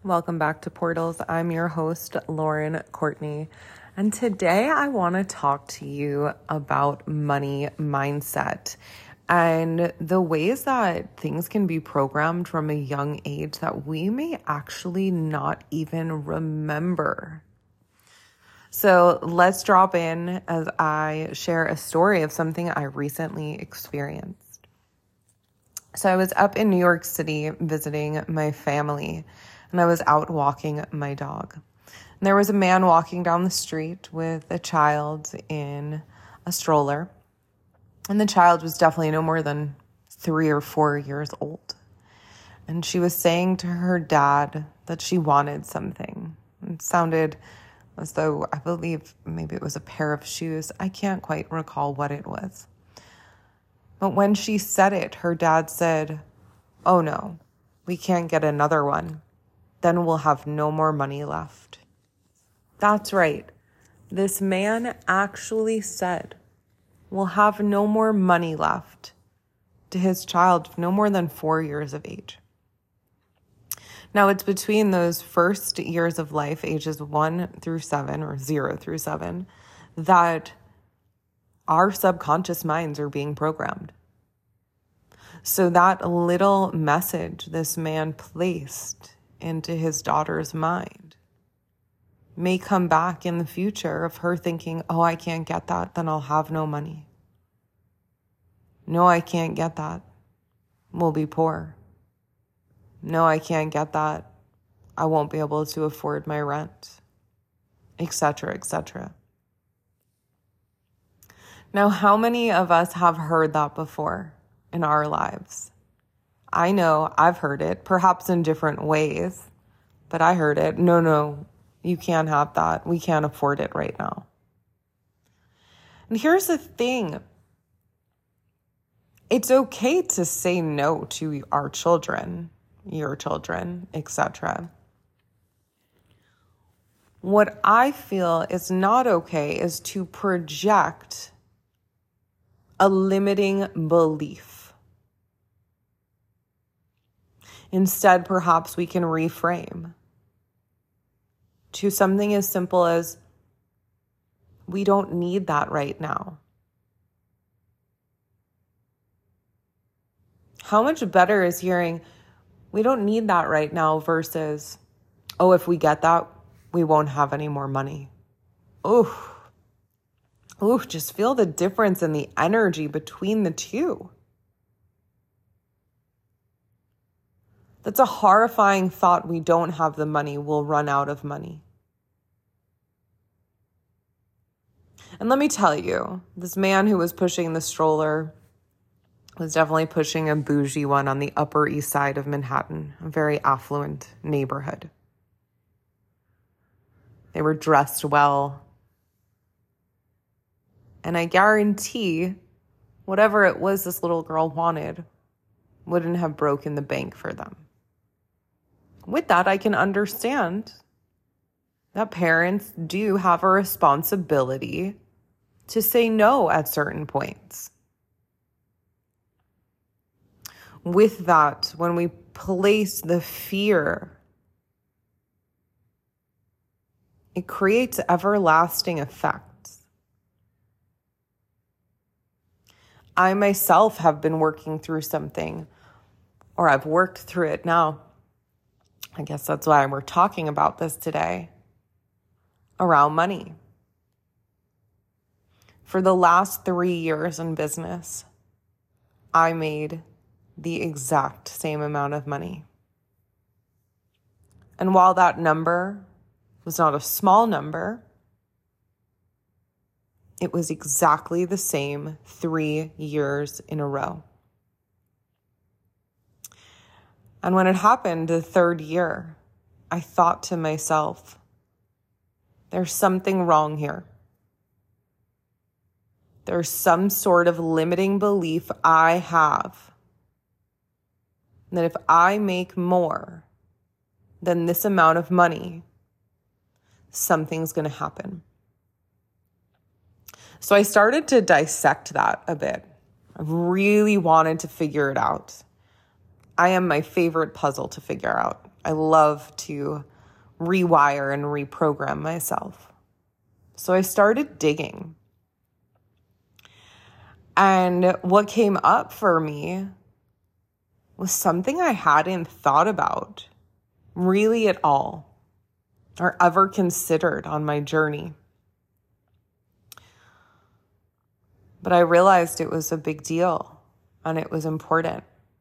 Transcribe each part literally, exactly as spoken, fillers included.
Welcome back to Portals. I'm your host, Lauren Courtney. And today I want to talk to you about money mindset and the ways that things can be programmed from a young age that we may actually not even remember. So let's drop in as I share a story of something I recently experienced. So I was up in New York City visiting my family, and I was out walking my dog. And there was a man walking down the street with a child in a stroller. And the child was definitely no more than three or four years old. And she was saying to her dad that she wanted something. It sounded as though, I believe maybe it was a pair of shoes. I can't quite recall what it was. But when she said it, her dad said, "Oh no, we can't get another one. Then we'll have no more money left." That's right. This man actually said, "We'll have no more money left," to his child no more than four years of age. Now, it's between those first years of life, ages one through seven or zero through seven, that our subconscious minds are being programmed. So that little message this man placed into his daughter's mind may come back in the future of her thinking, "Oh, I can't get that, then I'll have no money. No, I can't get that. We'll be poor. No, I can't get that. I won't be able to afford my rent," et cetera, et cetera. Now, how many of us have heard that before in our lives? I know I've heard it, perhaps in different ways, but I heard it. No, no, you can't have that. We can't afford it right now. And here's the thing. It's okay to say no to our children, your children, et cetera. What I feel is not okay is to project a limiting belief. Instead, perhaps we can reframe to something as simple as, we don't need that right now. How much better is hearing, we don't need that right now versus, oh, if we get that, we won't have any more money. Ooh, ooh, just feel the difference in the energy between the two. That's a horrifying thought. We don't have the money, we'll run out of money. And let me tell you, this man who was pushing the stroller was definitely pushing a bougie one on the Upper East Side of Manhattan, a very affluent neighborhood. They were dressed well. And I guarantee whatever it was this little girl wanted wouldn't have broken the bank for them. With that, I can understand that parents do have a responsibility to say no at certain points. With that, when we place the fear, it creates everlasting effects. I myself have been working through something, or I've worked through it now. I guess that's why we're talking about this today, around money. For the last three years in business, I made the exact same amount of money. And while that number was not a small number, it was exactly the same three years in a row. And when it happened the third year, I thought to myself, there's something wrong here. There's some sort of limiting belief I have that if I make more than this amount of money, something's going to happen. So I started to dissect that a bit. I really wanted to figure it out. I am my favorite puzzle to figure out. I love to rewire and reprogram myself. So I started digging. And what came up for me was something I hadn't thought about really at all or ever considered on my journey. But I realized it was a big deal and it was important.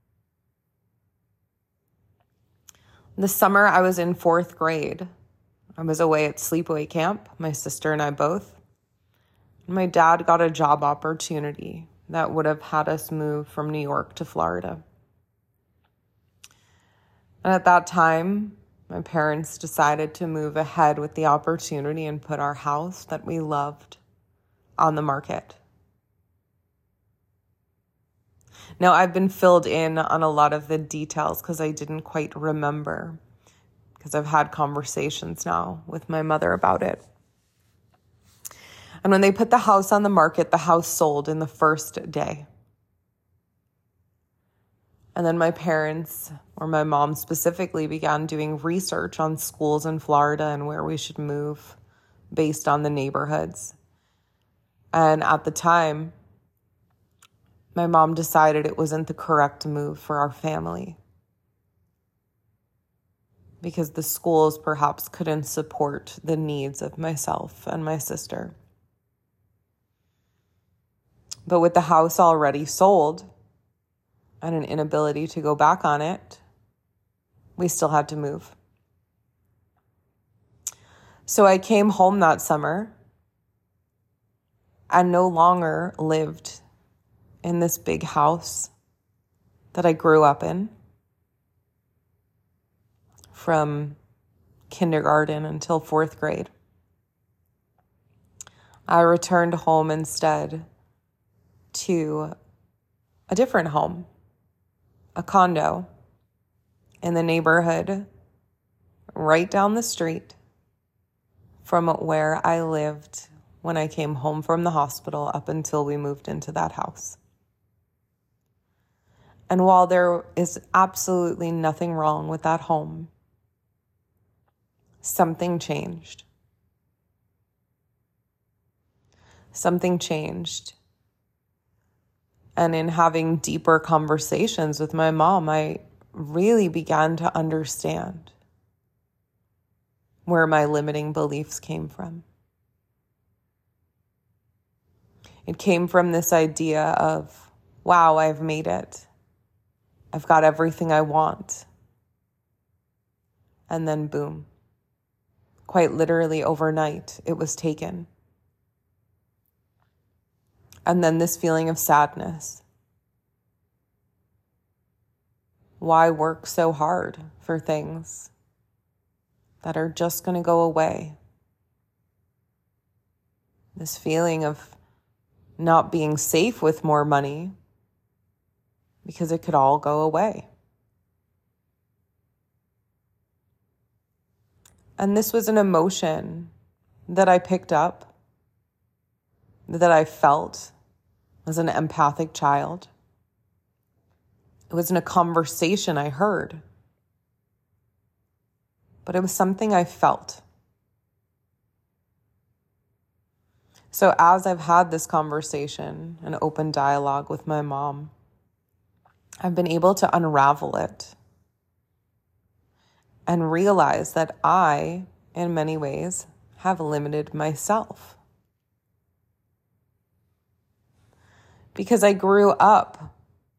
This summer, I was in fourth grade. I was away at sleepaway camp, my sister and I both. My dad got a job opportunity that would have had us move from New York to Florida. And at that time, my parents decided to move ahead with the opportunity and put our house that we loved on the market. Now, I've been filled in on a lot of the details because I didn't quite remember, because I've had conversations now with my mother about it. And when they put the house on the market, the house sold in the first day. And then my parents, or my mom specifically, began doing research on schools in Florida and where we should move based on the neighborhoods. And at the time, my mom decided it wasn't the correct move for our family because the schools perhaps couldn't support the needs of myself and my sister. But with the house already sold and an inability to go back on it, we still had to move. So I came home that summer and no longer lived in this big house that I grew up in from kindergarten until fourth grade. I returned home instead to a different home, a condo in the neighborhood right down the street from where I lived when I came home from the hospital up until we moved into that house. And while there is absolutely nothing wrong with that home, something changed. Something changed. And in having deeper conversations with my mom, I really began to understand where my limiting beliefs came from. It came from this idea of, wow, I've made it. I've got everything I want. And then boom, quite literally overnight, it was taken. And then this feeling of sadness. Why work so hard for things that are just going to go away? This feeling of not being safe with more money because it could all go away. And this was an emotion that I picked up, that I felt as an empathic child. It wasn't a conversation I heard, but it was something I felt. So as I've had this conversation, an open dialogue with my mom, I've been able to unravel it and realize that I, in many ways, have limited myself. Because I grew up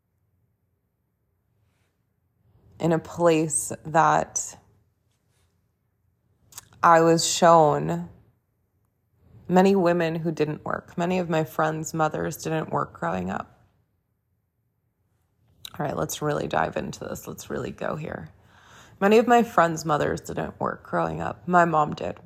in a place that I was shown many women who didn't work. Many of my friends' mothers didn't work growing up. All right, let's really dive into this. Let's really go here. Many of my friends' mothers didn't work growing up. My mom did.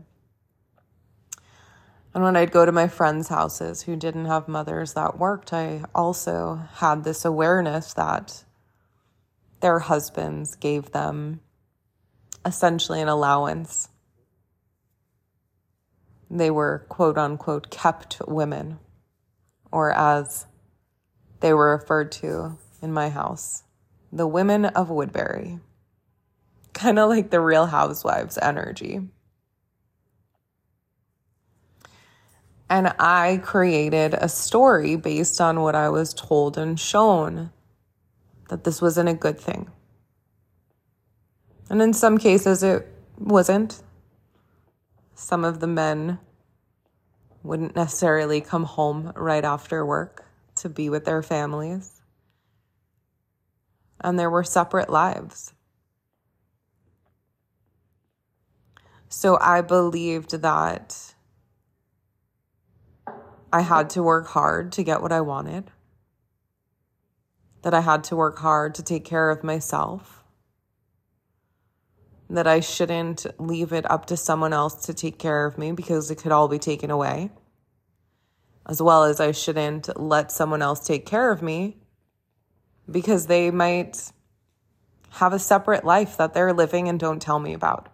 And when I'd go to my friends' houses who didn't have mothers that worked, I also had this awareness that their husbands gave them essentially an allowance. They were quote unquote kept women, or as they were referred to in my house, the women of Woodbury. kind of like the Real Housewives energy. And I created a story based on what I was told and shown that this wasn't a good thing. And in some cases, it wasn't. Some of the men wouldn't necessarily come home right after work to be with their families. And there were separate lives. So I believed that I had to work hard to get what I wanted, that I had to work hard to take care of myself, that I shouldn't leave it up to someone else to take care of me because it could all be taken away, as well as I shouldn't let someone else take care of me because they might have a separate life that they're living and don't tell me about.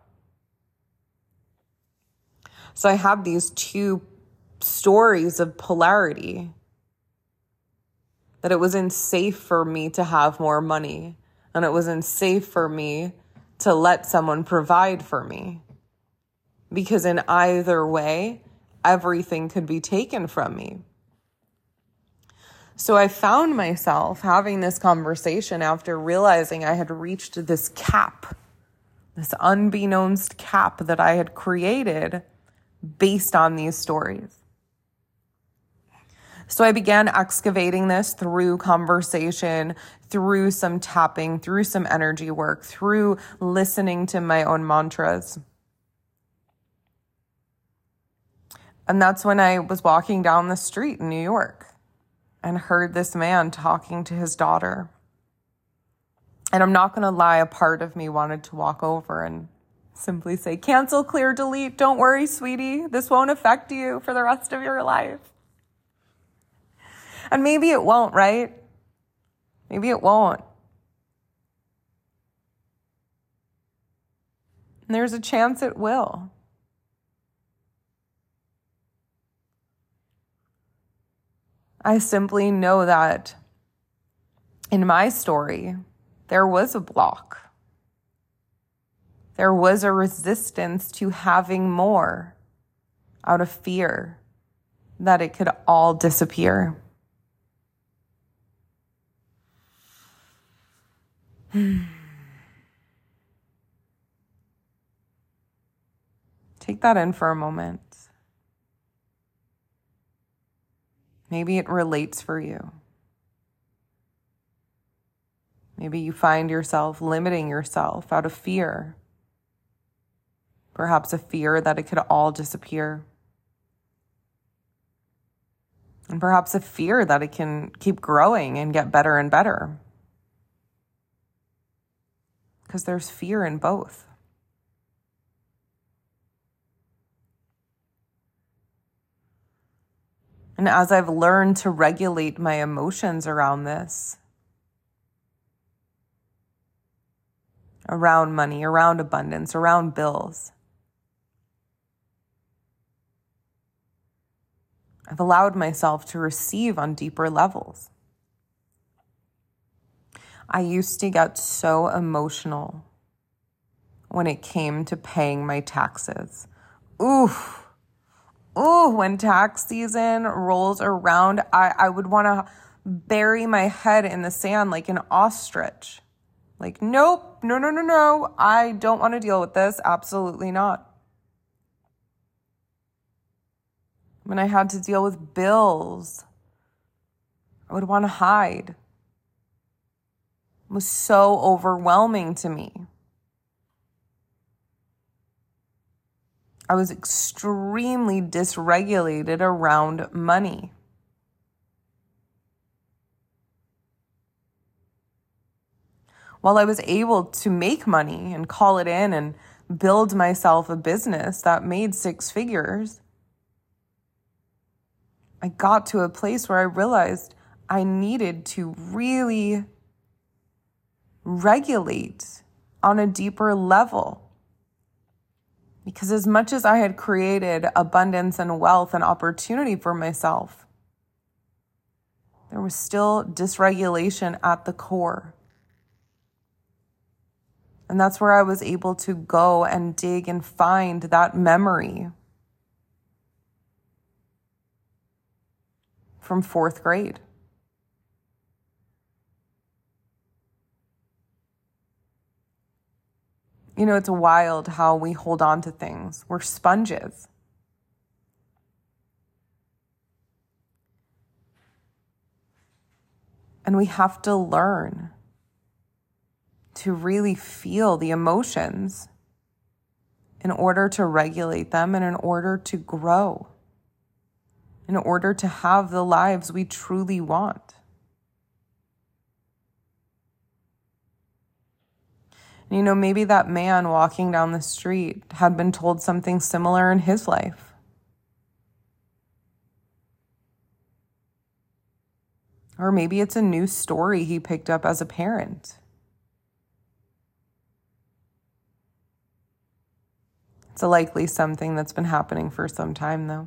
So I had these two stories of polarity, that it wasn't safe for me to have more money, and it wasn't safe for me to let someone provide for me, because in either way, everything could be taken from me. So I found myself having this conversation after realizing I had reached this cap, this unbeknownst cap that I had created based on these stories. So I began excavating this through conversation, through some tapping, through some energy work, through listening to my own mantras. And that's when I was walking down the street in New York and heard this man talking to his daughter. And I'm not going to lie, a part of me wanted to walk over and simply say, cancel, clear, delete. Don't worry, sweetie. This won't affect you for the rest of your life. And maybe it won't, right? Maybe it won't. And there's a chance it will. I simply know that in my story, there was a block. There was a resistance to having more out of fear that it could all disappear. Take that in for a moment. Maybe it relates for you. Maybe you find yourself limiting yourself out of fear. Perhaps a fear that it could all disappear. And perhaps a fear that it can keep growing and get better and better. Because there's fear in both. And as I've learned to regulate my emotions around this, around money, around abundance, around bills, I've allowed myself to receive on deeper levels. I used to get so emotional when it came to paying my taxes. Ooh, ooh, when tax season rolls around, I, I would want to bury my head in the sand like an ostrich. Like, nope, no, no, no, no. I don't want to deal with this. Absolutely not. When I had to deal with bills, I would want to hide. It was so overwhelming to me. I was extremely dysregulated around money. While I was able to make money and call it in and build myself a business that made six figures, I got to a place where I realized I needed to really regulate on a deeper level. Because as much as I had created abundance and wealth and opportunity for myself, there was still dysregulation at the core. And that's where I was able to go and dig and find that memory from fourth grade. You know, it's wild how we hold on to things. We're sponges. And we have to learn to really feel the emotions in order to regulate them and in order to grow, in order to have the lives we truly want. You know, maybe that man walking down the street had been told something similar in his life. Or maybe it's a new story he picked up as a parent. It's likely something that's been happening for some time, though.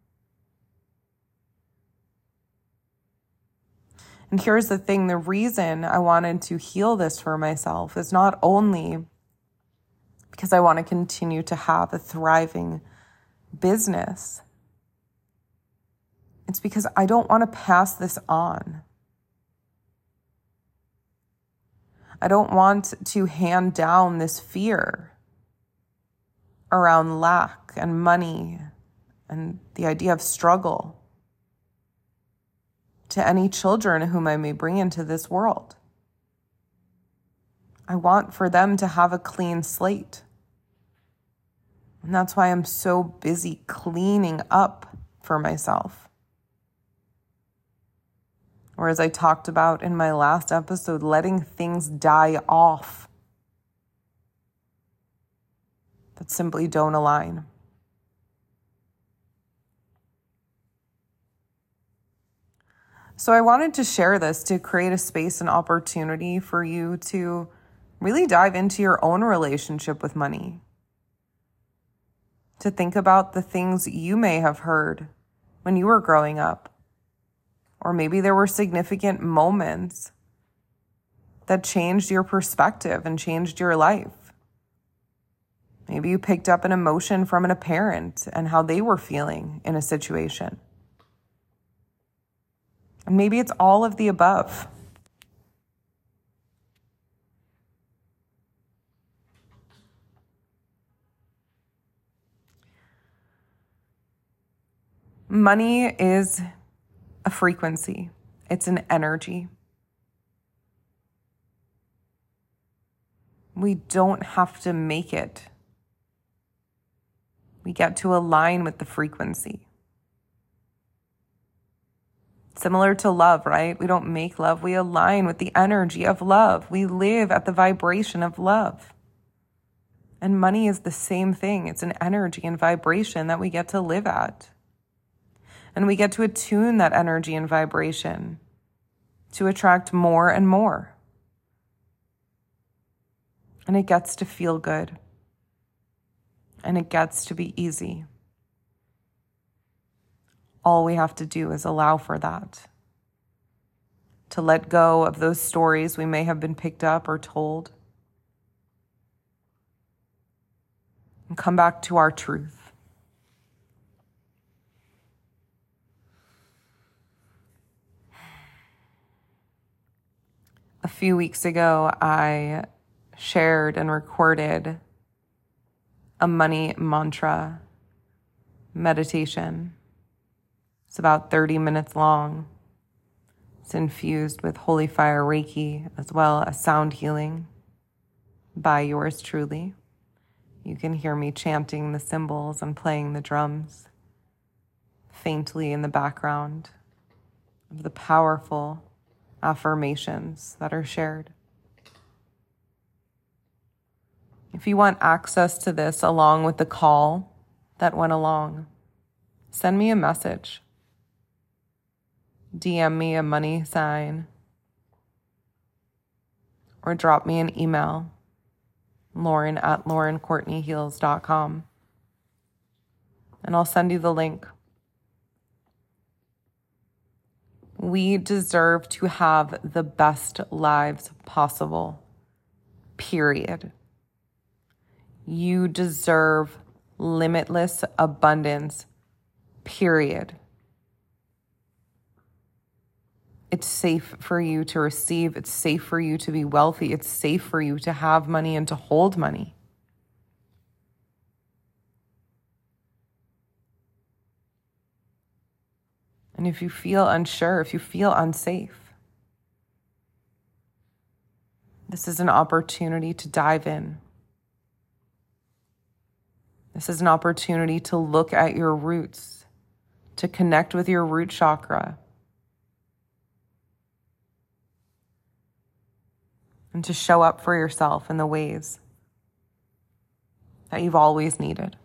And here's the thing, the reason I wanted to heal this for myself is not only because I want to continue to have a thriving business. It's because I don't want to pass this on. I don't want to hand down this fear around lack and money and the idea of struggle to any children whom I may bring into this world. I want for them to have a clean slate. And that's why I'm so busy cleaning up for myself. Or as I talked about in my last episode, letting things die off that simply don't align. So I wanted to share this to create a space and opportunity for you to really dive into your own relationship with money. To think about the things you may have heard when you were growing up. Or maybe there were significant moments that changed your perspective and changed your life. Maybe you picked up an emotion from a parent and how they were feeling in a situation. And maybe it's all of the above. Money is a frequency. It's an energy. We don't have to make it. We get to align with the frequency. Similar to love, right? We don't make love. We align with the energy of love. We live at the vibration of love. And money is the same thing. It's an energy and vibration that we get to live at. And we get to attune that energy and vibration to attract more and more. And it gets to feel good. And it gets to be easy. All we have to do is allow for that. To let go of those stories we may have been picked up or told. And come back to our truth. A few weeks ago, I shared and recorded a money mantra meditation. It's about thirty minutes long. It's infused with Holy Fire Reiki as well as sound healing by yours truly. You can hear me chanting the cymbals and playing the drums faintly in the background of the powerful affirmations that are shared. If you want access to this along with the call that went along, send me a message. D M me a money sign or drop me an email, Lauren at lauren courtney heals dot com, and I'll send you the link. We deserve to have the best lives possible, period. You deserve limitless abundance, period. It's safe for you to receive. It's safe for you to be wealthy. It's safe for you to have money and to hold money. And if you feel unsure, if you feel unsafe, this is an opportunity to dive in. This is an opportunity to look at your roots, to connect with your root chakra, and to show up for yourself in the ways that you've always needed.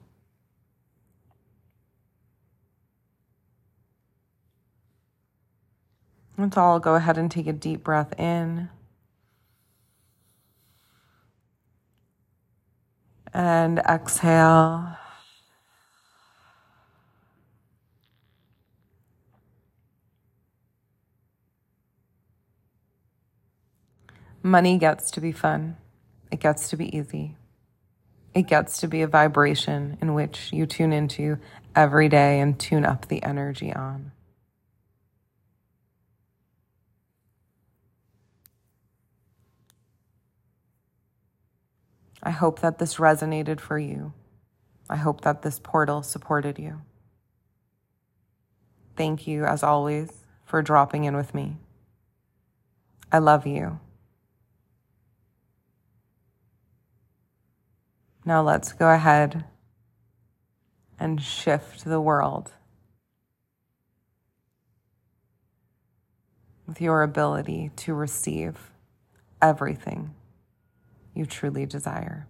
Let's all go ahead and take a deep breath in. And exhale. Money gets to be fun. It gets to be easy. It gets to be a vibration in which you tune into every day and tune up the energy on. I hope that this resonated for you. I hope that this portal supported you. Thank you, as always, for dropping in with me. I love you. Now let's go ahead and shift the world with your ability to receive everything you truly desire.